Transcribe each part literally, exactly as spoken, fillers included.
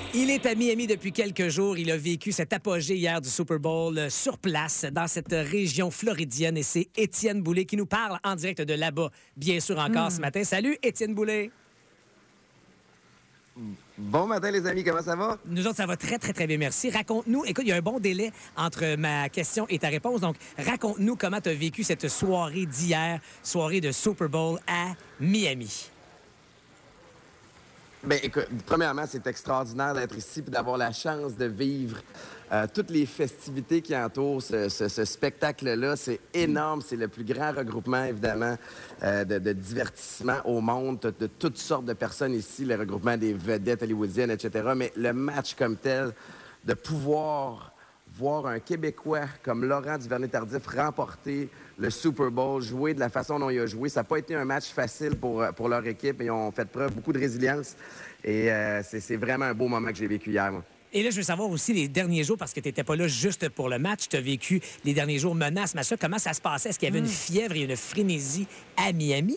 Il est à Miami depuis quelques jours. Il a vécu cet apogée hier du Super Bowl euh, sur place dans cette région floridienne. Et c'est Étienne Boulay qui nous parle en direct de là-bas, bien sûr encore mm. ce matin. Salut, Étienne Boulay. Bon matin, les amis. Comment ça va? Nous autres, ça va très, très, très bien. Merci. Raconte-nous. Écoute, il y a un bon délai entre ma question et ta réponse. Donc, raconte-nous comment tu as vécu cette soirée d'hier, soirée de Super Bowl à Miami. Bien, écoute, premièrement, c'est extraordinaire d'être ici et d'avoir la chance de vivre euh, toutes les festivités qui entourent ce, ce, ce spectacle-là. C'est énorme. C'est le plus grand regroupement, évidemment, euh, de, de divertissement au monde, de, de toutes sortes de personnes ici, le regroupement des vedettes hollywoodiennes, et cetera. Mais le match comme tel, de pouvoir voir un Québécois comme Laurent Duvernay-Tardif remporter le Super Bowl, jouer de la façon dont il a joué. Ça n'a pas été un match facile pour, pour leur équipe. Ils ont fait preuve beaucoup de résilience. Et euh, c'est, c'est vraiment un beau moment que j'ai vécu hier, moi. Et là, je veux savoir aussi les derniers jours, parce que tu n'étais pas là juste pour le match. Tu as vécu les derniers jours menaces, machin. Comment ça se passait? Est-ce qu'il y avait mmh. une fièvre et une frénésie à Miami?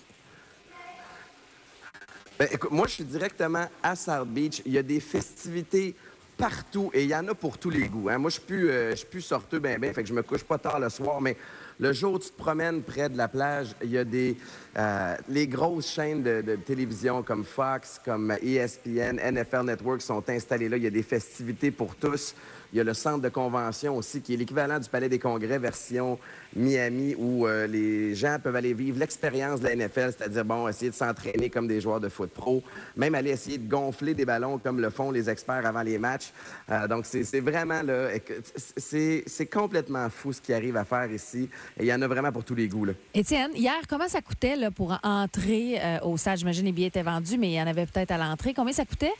Ben, écoute, moi, je suis directement à South Beach. Il y a des festivités partout, et il y en a pour tous les goûts. Hein. Moi, je suis plus, euh, je suis plus sorteux ben ben, fait que je me couche pas tard le soir, mais le jour où tu te promènes près de la plage, il y a des euh, les grosses chaînes de, de télévision comme Fox, comme E S P N, N F L Network sont installées là. Il y a des festivités pour tous. Il y a le centre de convention aussi, qui est l'équivalent du Palais des Congrès version Miami, où euh, les gens peuvent aller vivre l'expérience de la N F L, c'est-à-dire, bon, essayer de s'entraîner comme des joueurs de foot pro, même aller essayer de gonfler des ballons comme le font les experts avant les matchs. Euh, donc, c'est, c'est vraiment, là, c'est, c'est complètement fou ce qu'ils arrivent à faire ici. Et il y en a vraiment pour tous les goûts, là. Étienne, hier, comment ça coûtait là, pour entrer euh, au stade? J'imagine les billets étaient vendus, mais il y en avait peut-être à l'entrée. Combien ça coûtait?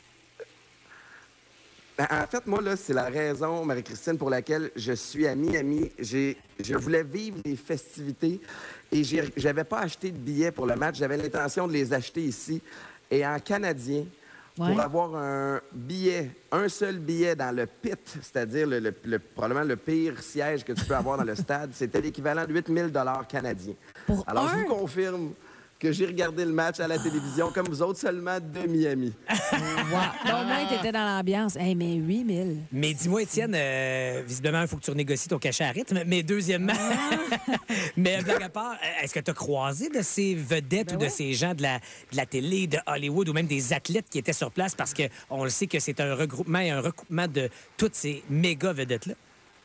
En fait, moi, là, c'est la raison, Marie-Christine, pour laquelle je suis à Miami. J'ai, je voulais vivre les festivités et j'ai, j'avais pas acheté de billets pour le match. J'avais l'intention de les acheter ici. Et en canadien, ouais. pour avoir un billet, un seul billet dans le pit, c'est-à-dire le, le, le, probablement le pire siège que tu peux avoir dans le stade, c'était l'équivalent de huit mille dollars canadiens. Pour Alors, un... je vous confirme que j'ai regardé le match à la télévision, comme vous autres, seulement de Miami. Wow. Donc, moi, tu étais dans l'ambiance. Hey, mais huit mille. Mais dis-moi, Étienne, euh, visiblement, il faut que tu renégocies ton cachet à rythme. Mais deuxièmement, mais blague à part, est-ce que tu as croisé de ces vedettes ben ou de ouais. ces gens de la, de la télé, de Hollywood, ou même des athlètes qui étaient sur place? Parce qu'on le sait que c'est un regroupement et un recoupement de toutes ces méga vedettes-là.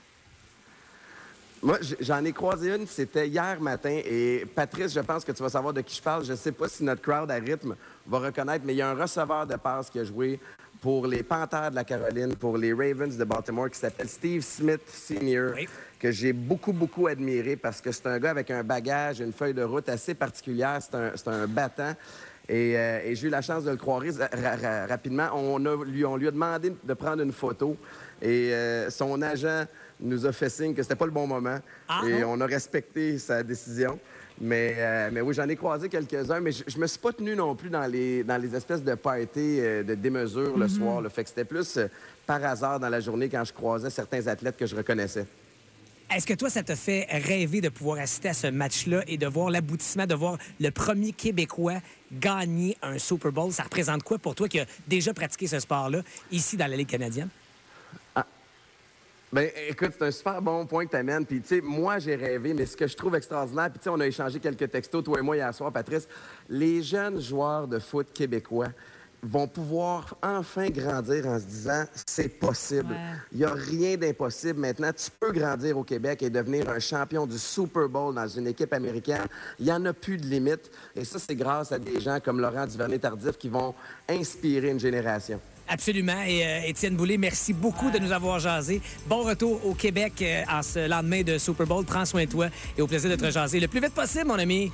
Moi, j'en ai croisé une, c'était hier matin. Et Patrice, je pense que tu vas savoir de qui je parle. Je sais pas si notre crowd à rythme va reconnaître, mais il y a un receveur de passe qui a joué pour les Panthers de la Caroline, pour les Ravens de Baltimore, qui s'appelle Steve Smith senior, oui. que j'ai beaucoup, beaucoup admiré parce que c'est un gars avec un bagage, une feuille de route assez particulière. C'est un, c'est un battant. Et, euh, et j'ai eu la chance de le croiser ra- ra- rapidement. On, a, lui, on lui a demandé de prendre une photo et euh, son agent nous a fait signe que c'était pas le bon moment. Ah, et non? On a respecté sa décision. Mais, euh, mais oui, j'en ai croisé quelques-uns, mais je, je me suis pas tenu non plus dans les, dans les espèces de parties euh, de démesure mm-hmm. le soir. Là. Fait que c'était plus euh, par hasard dans la journée quand je croisais certains athlètes que je reconnaissais. Est-ce que toi, ça t'a fait rêver de pouvoir assister à ce match-là et de voir l'aboutissement, de voir le premier Québécois gagner un Super Bowl? Ça représente quoi pour toi qui as déjà pratiqué ce sport-là ici dans la Ligue canadienne? Ah. Ben, écoute, c'est un super bon point que tu amènes. Puis, tu sais, moi, j'ai rêvé, mais ce que je trouve extraordinaire, puis, tu sais, on a échangé quelques textos, toi et moi, hier soir, Patrice. Les jeunes joueurs de foot québécois vont pouvoir enfin grandir en se disant c'est possible. Il ouais. n'y a rien d'impossible. Maintenant, tu peux grandir au Québec et devenir un champion du Super Bowl dans une équipe américaine. Il n'y en a plus de limite. Et ça, c'est grâce à des gens comme Laurent Duvernay-Tardif qui vont inspirer une génération. Absolument. Et euh, Étienne Boulay, merci beaucoup de nous avoir jasé. Bon retour au Québec euh, en ce lendemain de Super Bowl. Prends soin de toi et au plaisir de te jaser le plus vite possible, mon ami.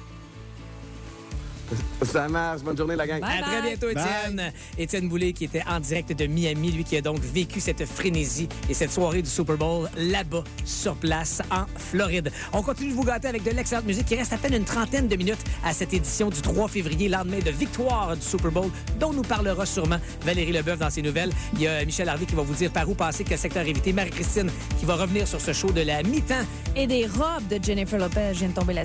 Ça marche. Bonne journée, la gang. Bye à bye. Très bientôt, Étienne. Bye. Étienne Boulay qui était en direct de Miami, lui qui a donc vécu cette frénésie et cette soirée du Super Bowl là-bas, sur place, en Floride. On continue de vous gâter avec de l'excellente musique. Il reste à peine une trentaine de minutes à cette édition du trois février, lendemain de victoire du Super Bowl, dont nous parlera sûrement Valérie Leboeuf dans ses nouvelles. Il y a Michel Harvey qui va vous dire par où passer, quel secteur éviter. Marie-Christine qui va revenir sur ce show de la mi-temps. Et des robes de Jennifer Lopez. Je viens de tomber là